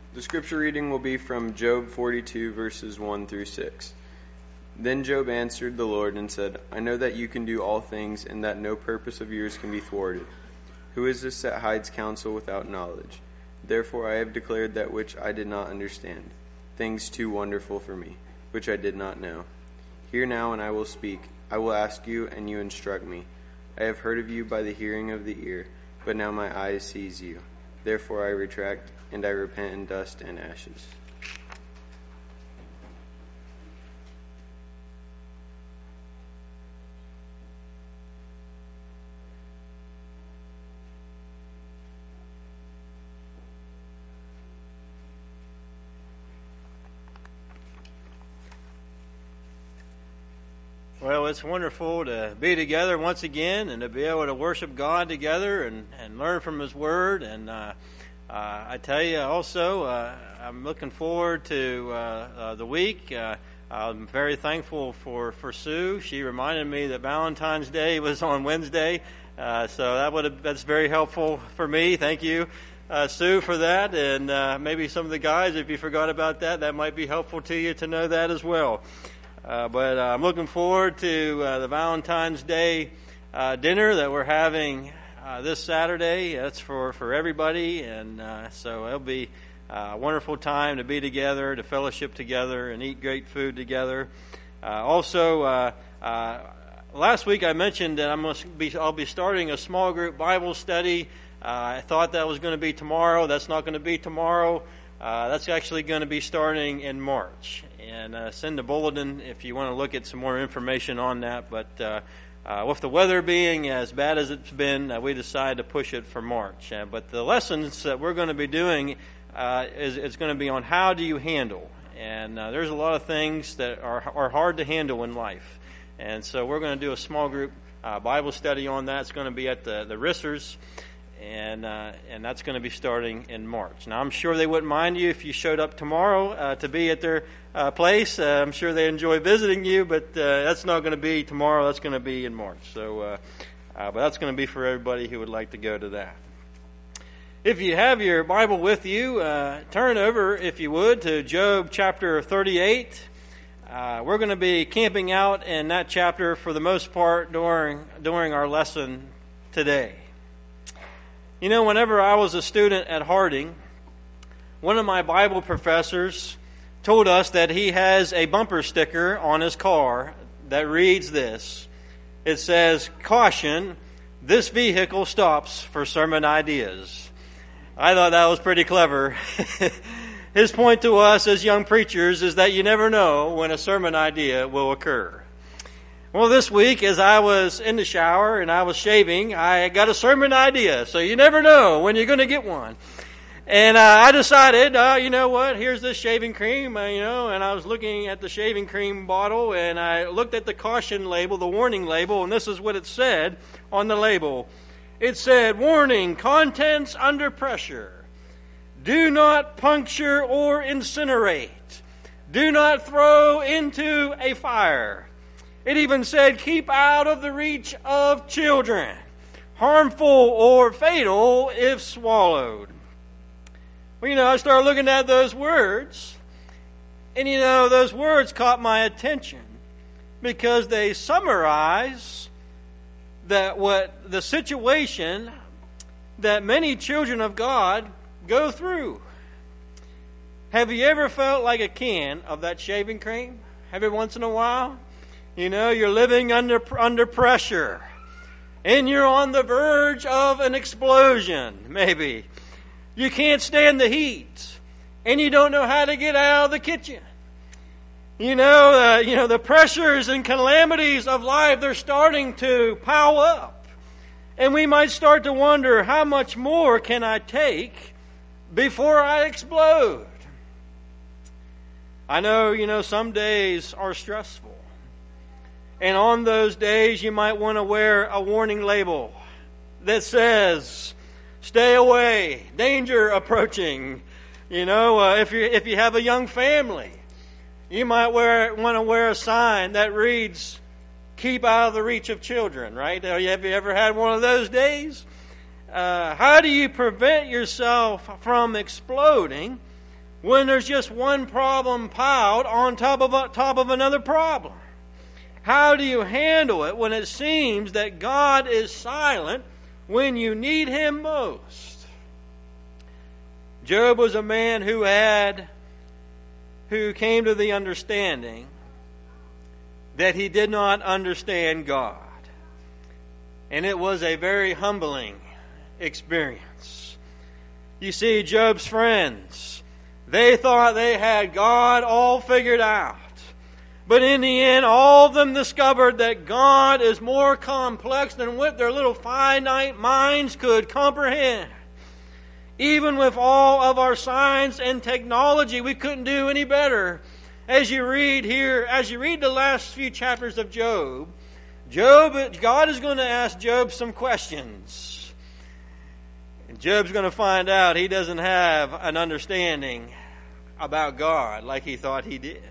The scripture reading will be from Job 42, verses 1 through 6. Then Job answered the Lord and said, I know that you can do all things, and that no purpose of yours can be thwarted. Who is this that hides counsel without knowledge? Therefore I have declared that which I did not understand, things too wonderful for me, which I did not know. Hear now, and I will speak. I will ask you, and you instruct me. I have heard of you by the hearing of the ear, but now my eyes sees you. Therefore I retract, and I repent in dust and ashes. Well, it's wonderful to be together once again and to be able to worship God together and learn from His Word. And I tell you also, I'm looking forward to the week. I'm very thankful for Sue. She reminded me that Valentine's Day was on Wednesday, so that's very helpful for me. Thank you, Sue, for that. And maybe some of the guys, if you forgot about that, that might be helpful to you to know that as well. But I'm looking forward to the Valentine's Day dinner that we're having this Saturday. That's for everybody, and so it'll be a wonderful time to be together, to fellowship together, and eat great food together. Also, last week I mentioned that I'll be starting a small group Bible study. I thought that was going to be tomorrow. That's not going to be tomorrow. That's actually going to be starting in March. And send a bulletin if you want to look at some more information on that. But with the weather being as bad as it's been, we decided to push it for March. But the lessons that we're going to be doing is going to be on how do you handle. And there's a lot of things that are hard to handle in life. And so we're going to do a small group Bible study on that. It's going to be at the Rissers. And that's going to be starting in March. Now, I'm sure they wouldn't mind you if you showed up tomorrow to be at their place. I'm sure they enjoy visiting you, but that's not going to be tomorrow. That's going to be in March. So, but that's going to be for everybody who would like to go to that. If you have your Bible with you, turn over, if you would, to Job chapter 38. We're going to be camping out in that chapter for the most part during our lesson today. You know, whenever I was a student at Harding, one of my Bible professors told us that he has a bumper sticker on his car that reads this. It says, "Caution, this vehicle stops for sermon ideas." I thought that was pretty clever. His point to us as young preachers is that you never know when a sermon idea will occur. Well, this week, as I was in the shower and I was shaving, I got a sermon idea. So you never know when you're going to get one. And I decided, you know what, here's this shaving cream, and I was looking at the shaving cream bottle, and I looked at the caution label, the warning label, and this is what it said on the label. It said, "Warning, contents under pressure. Do not puncture or incinerate. Do not throw into a fire." It even said, "Keep out of the reach of children. Harmful or fatal if swallowed." Well, I started looking at those words. And, those words caught my attention because they summarize what the situation that many children of God go through. Have you ever felt like a can of that shaving cream every once in a while? You're living under pressure. And you're on the verge of an explosion, maybe. You can't stand the heat. And you don't know how to get out of the kitchen. The pressures and calamities of life, they're starting to pile up. And we might start to wonder, how much more can I take before I explode? I know, some days are stressful. And on those days, you might want to wear a warning label that says, "Stay away, danger approaching." If you have a young family, you might want to wear a sign that reads, "Keep out of the reach of children," right? Have you ever had one of those days? How do you prevent yourself from exploding when there's just one problem piled on top of another problem? How do you handle it when it seems that God is silent when you need Him most? Job was a man who came to the understanding that he did not understand God. And it was a very humbling experience. You see, Job's friends, they thought they had God all figured out. But in the end, all of them discovered that God is more complex than what their little finite minds could comprehend. Even with all of our science and technology, we couldn't do any better. As you read the last few chapters of Job, God is going to ask Job some questions. And Job's going to find out he doesn't have an understanding about God like he thought he did.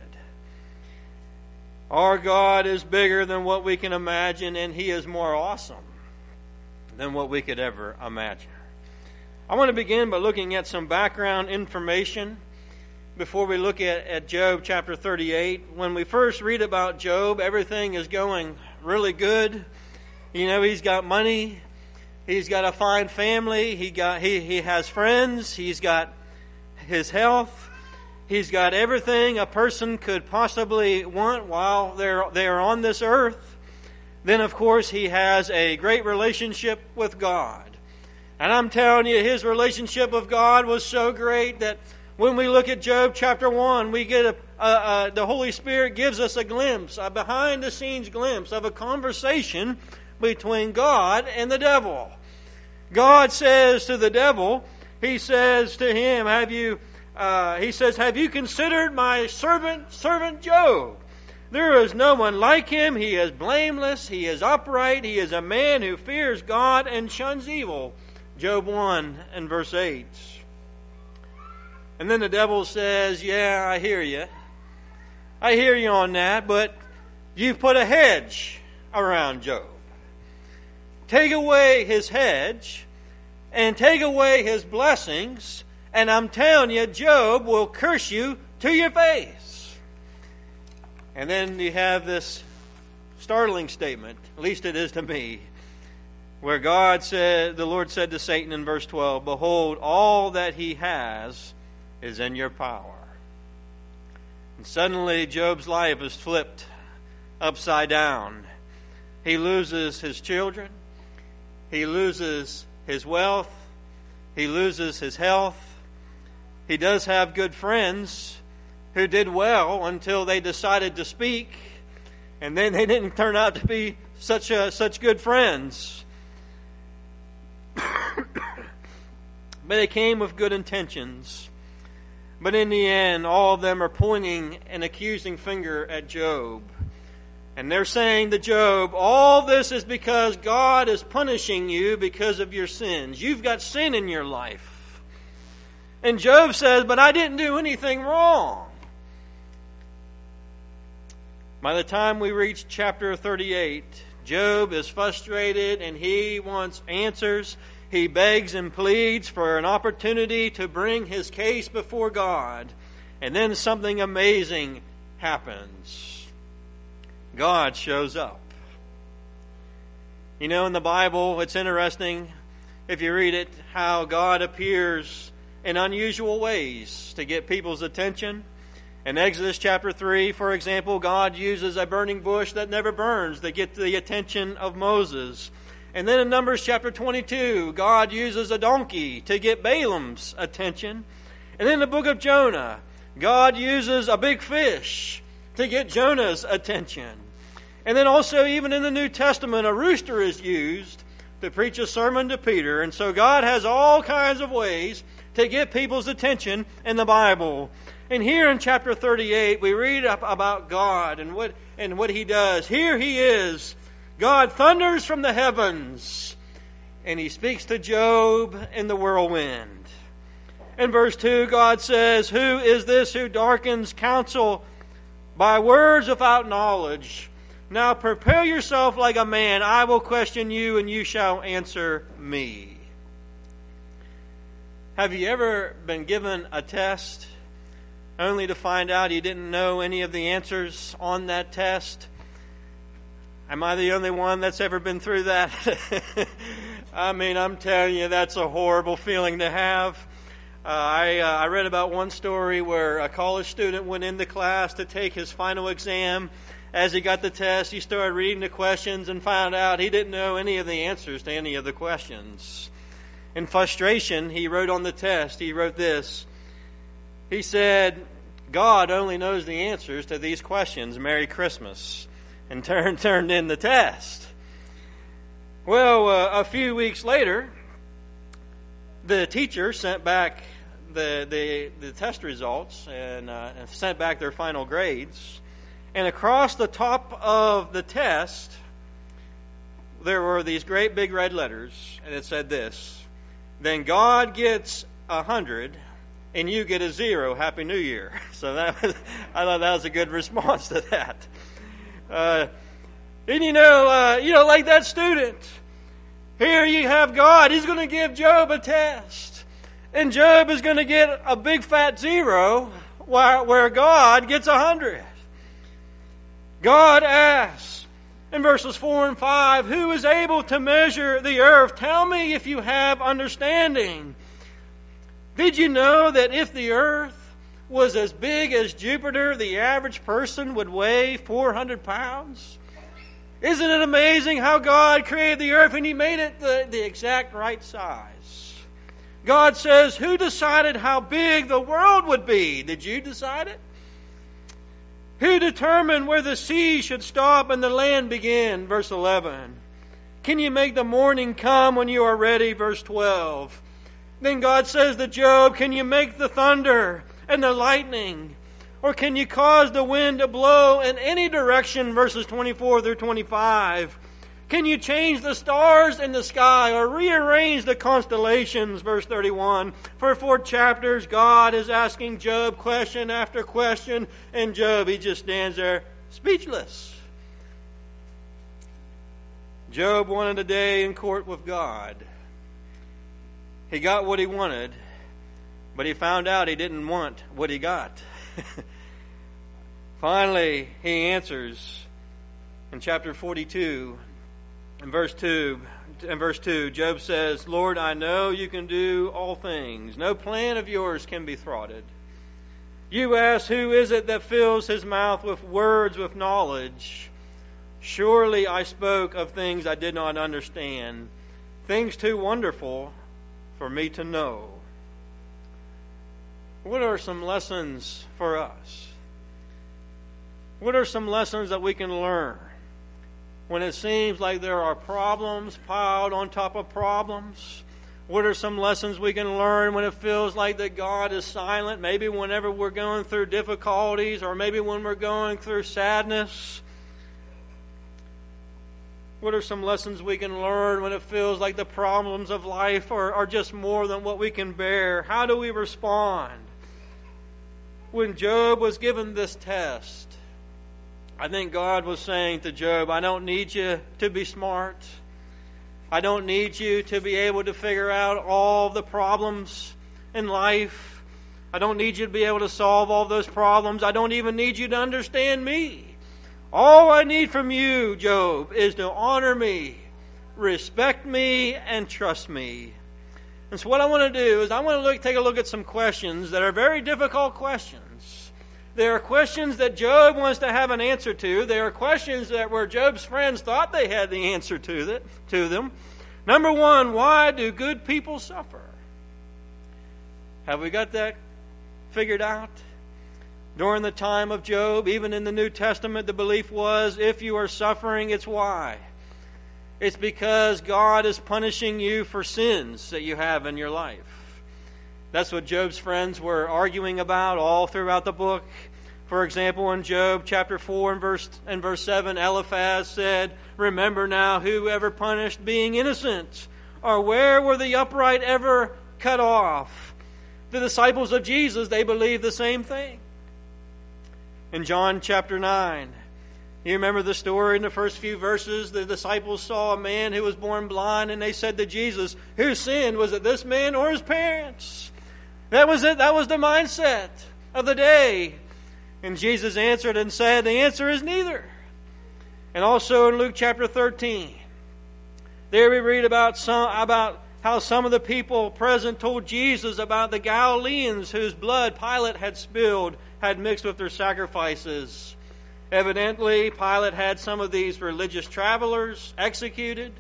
Our God is bigger than what we can imagine, and He is more awesome than what we could ever imagine. I want to begin by looking at some background information before we look at Job chapter 38. When we first read about Job, everything is going really good. You know, he's got money, he's got a fine family, he has friends, he's got his health. He's got everything a person could possibly want while they are on this earth. Then, of course, he has a great relationship with God. And I'm telling you, his relationship with God was so great that when we look at Job chapter 1, we get the Holy Spirit gives us a glimpse, a behind-the-scenes glimpse of a conversation between God and the devil. God says to the devil, He says to him, have you considered my servant Job? There is no one like him. He is blameless. He is upright. He is a man who fears God and shuns evil. Job 1 and verse 8. And then the devil says, yeah, I hear you. I hear you on that, but you've put a hedge around Job. Take away his hedge and take away his blessings, and I'm telling you, Job will curse you to your face. And then you have this startling statement, at least it is to me, where the Lord said to Satan in verse 12, behold, all that he has is in your power. And suddenly Job's life is flipped upside down. He loses his children. He loses his wealth. He loses his health. He does have good friends who did well until they decided to speak, and then they didn't turn out to be such good friends. But they came with good intentions. But in the end, all of them are pointing an accusing finger at Job. And they're saying to Job, all this is because God is punishing you because of your sins. You've got sin in your life. And Job says, but I didn't do anything wrong. By the time we reach chapter 38, Job is frustrated and he wants answers. He begs and pleads for an opportunity to bring his case before God. And then something amazing happens. God shows up. You know, in the Bible, it's interesting, if you read it, how God appears in unusual ways to get people's attention. In Exodus chapter 3, for example, God uses a burning bush that never burns to get the attention of Moses. And then in Numbers chapter 22, God uses a donkey to get Balaam's attention. And in the book of Jonah, God uses a big fish to get Jonah's attention. And then also even in the New Testament, a rooster is used to preach a sermon to Peter. And so God has all kinds of ways to get people's attention in the Bible. And here in chapter 38, we read about God and what He does. Here He is. God thunders from the heavens, and He speaks to Job in the whirlwind. In verse 2, God says, who is this who darkens counsel by words without knowledge? Now prepare yourself like a man. I will question you, and you shall answer me. Have you ever been given a test only to find out he didn't know any of the answers on that test. Am I the only one that's ever been through that? I mean, I'm telling you, that's a horrible feeling to have. I read about one story where a college student went into class to take his final exam. As he got the test, he started reading the questions and found out he didn't know any of the answers to any of the questions. In frustration, he wrote on the test, he wrote this. He said, "God only knows the answers to these questions. Merry Christmas." And turned in the test. Well, a few weeks later, the teacher sent back the test results and sent back their final grades. And across the top of the test, there were these great big red letters, and it said this: "Then God gets 100, and you get a 0. Happy New Year." So I thought that was a good response to that. And like that student, here you have God. He's going to give Job a test, and Job is going to get a big fat 0, where God gets 100. God asks in verses 4 and 5, "Who is able to measure the earth? Tell me if you have understanding. Did you know that if the earth was as big as Jupiter, the average person would weigh 400 pounds? Isn't it amazing how God created the earth and He made it the exact right size?" God says, "Who decided how big the world would be? Did you decide it? Who determined where the sea should stop and the land begin?" Verse 11. "Can you make the morning come when you are ready?" Verse 12. Then God says to Job, "Can you make the thunder and the lightning? Or can you cause the wind to blow in any direction?" Verses 24 through 25. "Can you change the stars in the sky or rearrange the constellations?" Verse 31. For 4 chapters, God is asking Job question after question, and Job, he just stands there speechless. Job wanted a day in court with God. He got what he wanted, but he found out he didn't want what he got. Finally, he answers in chapter 42, in verse 2. Job says, "Lord, I know you can do all things. No plan of yours can be thwarted. You ask, who is it that fills his mouth with words with knowledge? Surely I spoke of things I did not understand, things too wonderful for me to know." What are some lessons for us? What are some lessons that we can learn when it seems like there are problems piled on top of problems? What are some lessons we can learn when it feels like that God is silent? Maybe whenever we're going through difficulties, or maybe when we're going through sadness. What are some lessons we can learn when it feels like the problems of life are just more than what we can bear? How do we respond? When Job was given this test, I think God was saying to Job, "I don't need you to be smart. I don't need you to be able to figure out all the problems in life. I don't need you to be able to solve all those problems. I don't even need you to understand me. All I need from you, Job, is to honor me, respect me, and trust me." And so what I want to do is I want to take a look at some questions that are very difficult questions. There are questions that Job wants to have an answer to. There are questions where Job's friends thought they had the answer to them. Number 1, why do good people suffer? Have we got that figured out? During the time of Job, even in the New Testament, the belief was, if you are suffering, it's why. It's because God is punishing you for sins that you have in your life. That's what Job's friends were arguing about all throughout the book. For example, in Job chapter 4 and verse 7, Eliphaz said, "Remember now who ever punished being innocent, or where were the upright ever cut off?" The disciples of Jesus, they believed the same thing. In John chapter 9, you remember the story in the first few verses? The disciples saw a man who was born blind, and they said to Jesus, "Who sinned? Was it this man or his parents?" That was it. That was the mindset of the day? And Jesus answered and said, the answer is neither. And also in Luke chapter 13, there we read about how some of the people present told Jesus about the Galileans whose blood Pilate had spilled, had mixed with their sacrifices. Evidently, Pilate had some of these religious travelers executed.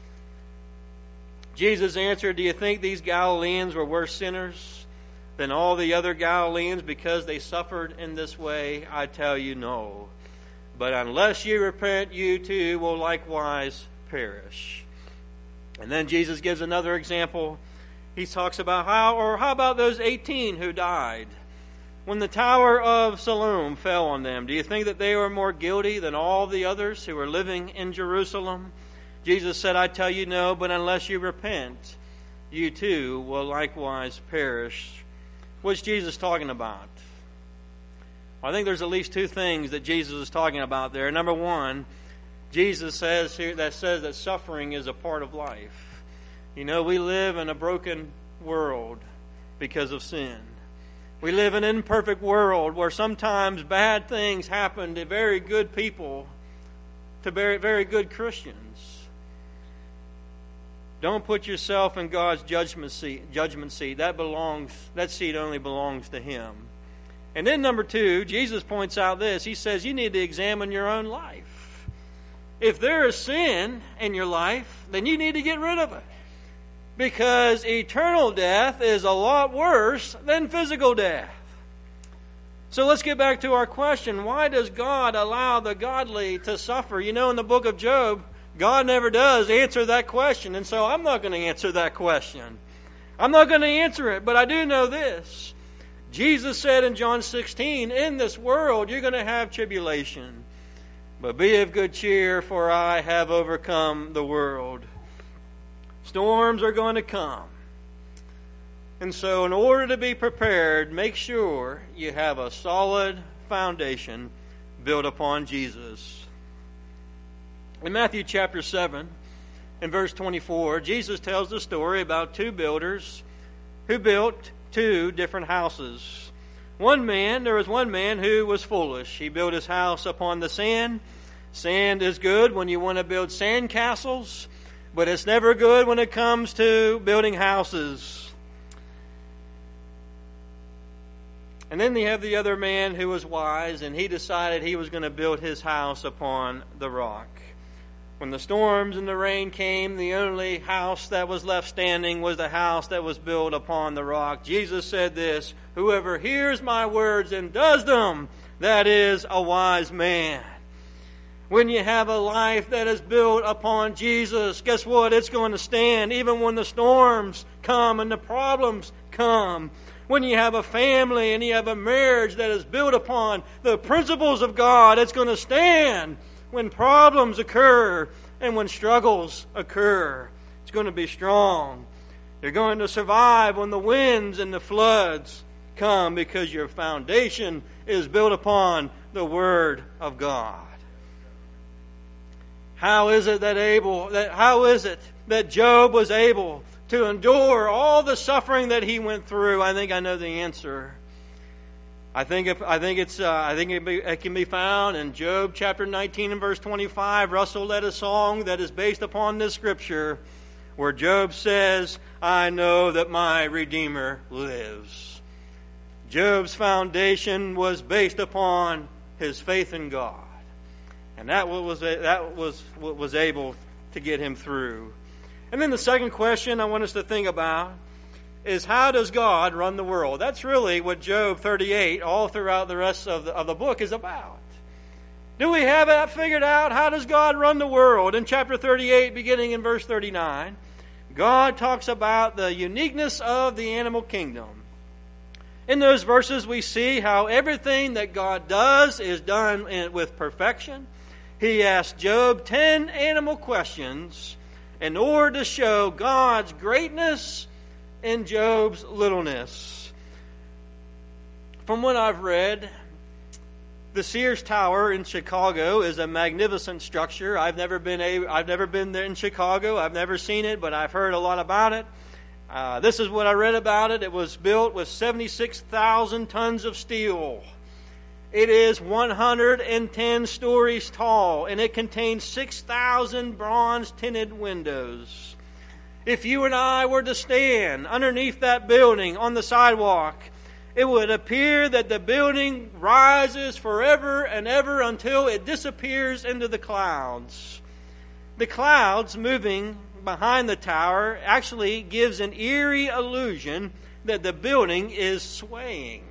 Jesus answered, do you think these Galileans were worse sinners than all the other Galileans because they suffered in this way? I tell you, no. But unless you repent, you too will likewise perish. And then Jesus gives another example. He talks about how about those 18 who died when the Tower of Siloam fell on them? Do you think that they were more guilty than all the others who were living in Jerusalem? Jesus said, I tell you no, but unless you repent, you too will likewise perish. What's Jesus talking about? Well, I think there's at least two things that Jesus is talking about there. Number one, Jesus says that suffering is a part of life. You know, we live in a broken world because of sin. We live in an imperfect world where sometimes bad things happen to very good people, to very, very good Christians. Don't put yourself in God's judgment seat. That seat only belongs to Him. And then number two, Jesus points out this. He says you need to examine your own life. If there is sin in your life, then you need to get rid of it. Because eternal death is a lot worse than physical death. So let's get back to our question. Why does God allow the godly to suffer? You know, in the book of Job, God never does answer that question. And so I'm not going to answer that question. I'm not going to answer it. But I do know this. Jesus said in John 16, in this world you're going to have tribulation. But be of good cheer, for I have overcome the world. Storms are going to come. And so in order to be prepared, make sure you have a solid foundation built upon Jesus. In Matthew chapter 7, in verse 24, Jesus tells the story about two builders who built two different houses. There was one man who was foolish. He built his house upon the sand. Sand is good when you want to build sand castles, but it's never good when it comes to building houses. And then you have the other man who was wise, and he decided he was going to build his house upon the rock. When the storms and the rain came, the only house that was left standing was the house that was built upon the rock. Jesus said this, whoever hears my words and does them, that is a wise man. When you have a life that is built upon Jesus, guess what? It's going to stand even when the storms come and the problems come. When you have a family and you have a marriage that is built upon the principles of God, it's going to stand when problems occur and when struggles occur. It's going to be strong. You're going to survive when the winds and the floods come because your foundation is built upon the Word of God. How is it that Job was able to endure all the suffering that he went through? I think I know the answer. I think it can be found in Job chapter 19 and verse 25. Russell led a song that is based upon this scripture where Job says, I know that my Redeemer lives. Job's foundation was based upon his faith in God. And that was what was able to get him through. And then the second question I want us to think about is, how does God run the world? That's really what Job 38, all throughout the rest of the book, is about. Do we have that figured out? How does God run the world? In chapter 38, beginning in verse 39, God talks about the uniqueness of the animal kingdom. In those verses, we see how everything that God does is done with perfection. He asked Job 10 animal questions in order to show God's greatness and Job's littleness. From what I've read, the Sears Tower in Chicago is a magnificent structure. I've never been there in Chicago. I've never seen it, but I've heard a lot about it. This is what I read about it. It was built with 76,000 tons of steel. It is 110 stories tall, and it contains 6,000 bronze-tinted windows. If you and I were to stand underneath that building on the sidewalk, it would appear that the building rises forever and ever until it disappears into the clouds. The clouds moving behind the tower actually gives an eerie illusion that the building is swaying.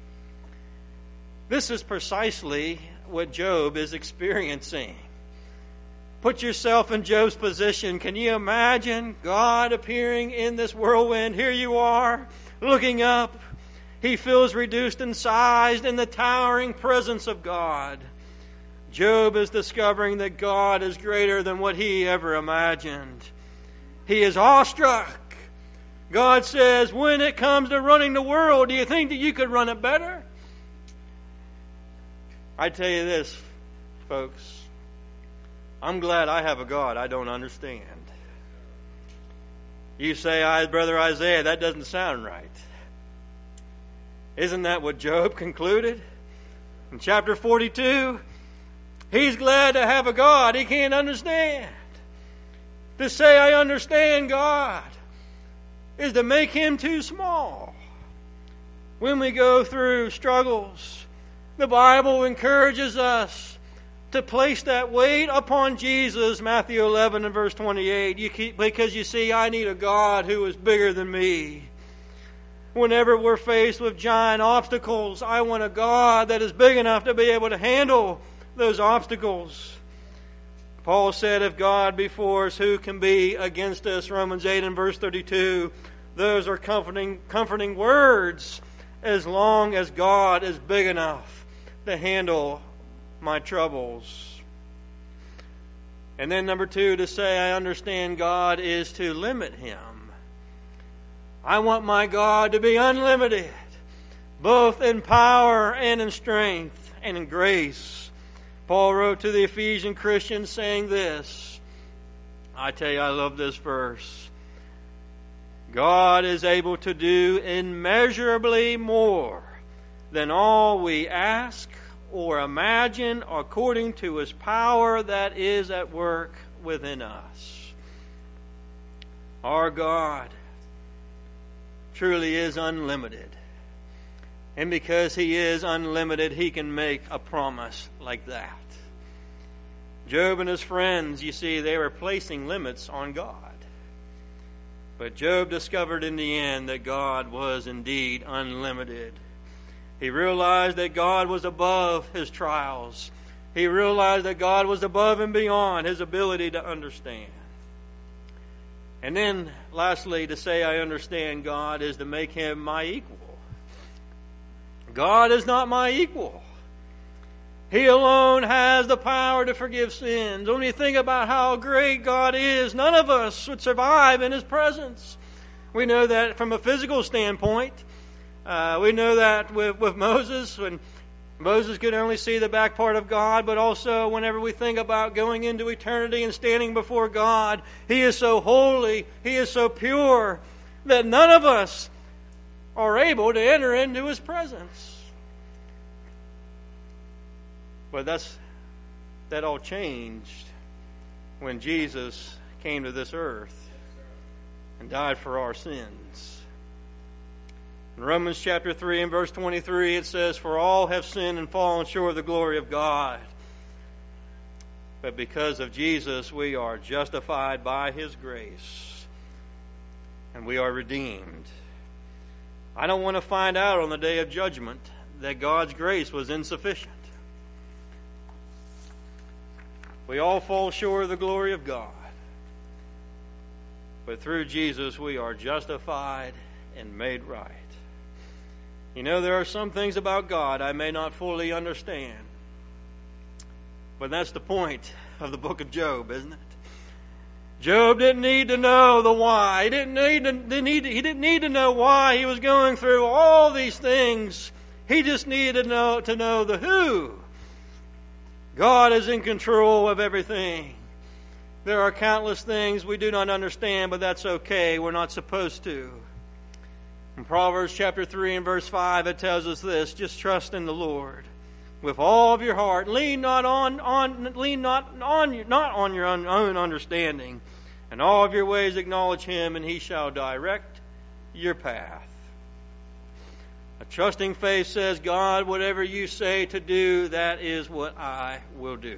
This is precisely what Job is experiencing. Put yourself in Job's position. Can you imagine God appearing in this whirlwind? Here you are, looking up. He feels reduced in size in the towering presence of God. Job is discovering that God is greater than what he ever imagined. He is awestruck. God says, when it comes to running the world, do you think that you could run it better? I tell you this, folks. I'm glad I have a God I don't understand. You say, Brother Isaiah, that doesn't sound right. Isn't that what Job concluded? In chapter 42, he's glad to have a God he can't understand. To say, I understand God, is to make him too small. When we go through struggles, the Bible encourages us to place that weight upon Jesus, Matthew 11 and verse 28, because you see, I need a God who is bigger than me. Whenever we're faced with giant obstacles, I want a God that is big enough to be able to handle those obstacles. Paul said, if God be for us, who can be against us? Romans 8 and verse 32. Those are comforting words, as long as God is big enough to handle my troubles. And then number 2, to say I understand God is to limit him. I want my God to be unlimited, both in power and in strength and in grace. Paul wrote to the Ephesian Christians saying this. I tell you, I love this verse. God is able to do immeasurably more than all we ask or imagine, according to his power that is at work within us. Our God truly is unlimited. And because he is unlimited, he can make a promise like that. Job and his friends, you see, they were placing limits on God. But Job discovered in the end that God was indeed unlimited. He realized that God was above his trials. He realized that God was above and beyond his ability to understand. And then, lastly, to say I understand God is to make him my equal. God is not my equal. He alone has the power to forgive sins. When you think about how great God is, none of us would survive in his presence. We know that from a physical standpoint. We know that with Moses, when Moses could only see the back part of God, but also whenever we think about going into eternity and standing before God, he is so holy, he is so pure, that none of us are able to enter into his presence. But that all changed when Jesus came to this earth and died for our sins. In Romans chapter 3 and verse 23, it says, for all have sinned and fallen short of the glory of God. But because of Jesus, we are justified by his grace. And we are redeemed. I don't want to find out on the day of judgment that God's grace was insufficient. We all fall short of the glory of God. But through Jesus, we are justified and made right. You know, there are some things about God I may not fully understand. But that's the point of the book of Job, isn't it? Job didn't need to know the why. He didn't need to know why he was going through all these things. He just needed to know the who. God is in control of everything. There are countless things we do not understand, but that's okay. We're not supposed to. In Proverbs chapter 3 and verse 5, it tells us this: just trust in the Lord with all of your heart. Lean not on your own understanding. In all of your ways acknowledge Him, and He shall direct your path. A trusting faith says, God, whatever you say to do, that is what I will do.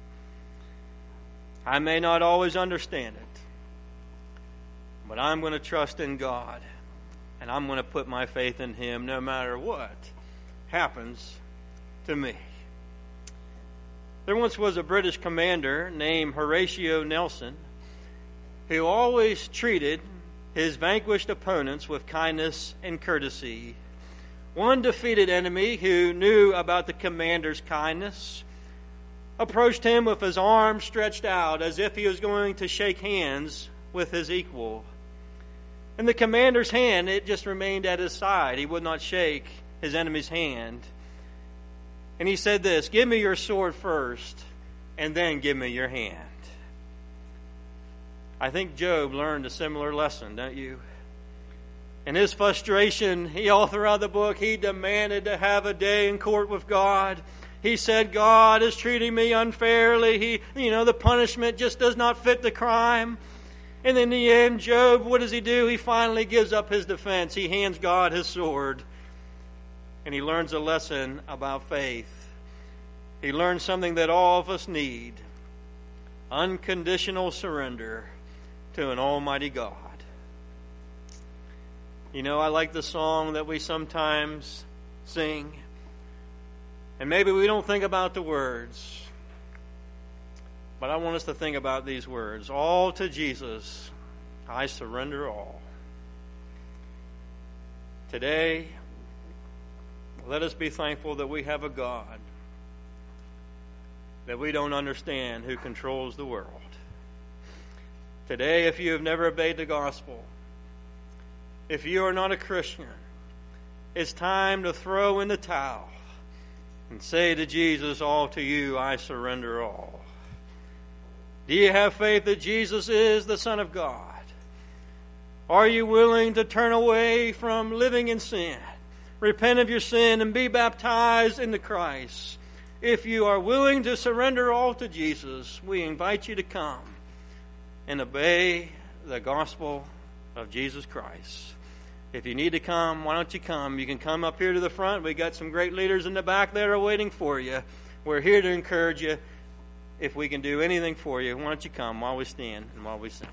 I may not always understand it, but I'm going to trust in God, and I'm going to put my faith in Him no matter what happens to me. There once was a British commander named Horatio Nelson who always treated his vanquished opponents with kindness and courtesy. One defeated enemy who knew about the commander's kindness approached him with his arms stretched out as if he was going to shake hands with his equal. And the commander's hand, it just remained at his side. He would not shake his enemy's hand. And he said this: give me your sword first, and then give me your hand. I think Job learned a similar lesson, don't you? In his frustration, all throughout the book, he demanded to have a day in court with God. He said, God is treating me unfairly. The punishment just does not fit the crime. And in the end, Job, what does he do? He finally gives up his defense. He hands God his sword. And he learns a lesson about faith. He learns something that all of us need: unconditional surrender to an almighty God. I like the song that we sometimes sing, and maybe we don't think about the words, but I want us to think about these words: all to Jesus, I surrender all. Today, let us be thankful that we have a God that we don't understand, who controls the world. Today, if you have never obeyed the gospel, if you are not a Christian, it's time to throw in the towel and say to Jesus, all to you I surrender all. Do you have faith that Jesus is the Son of God? Are you willing to turn away from living in sin, repent of your sin, and be baptized into Christ? If you are willing to surrender all to Jesus, we invite you to come and obey the gospel of Jesus Christ. If you need to come, why don't you come? You can come up here to the front. We got some great leaders in the back that are waiting for you. We're here to encourage you. If we can do anything for you, why don't you come while we stand and while we sing?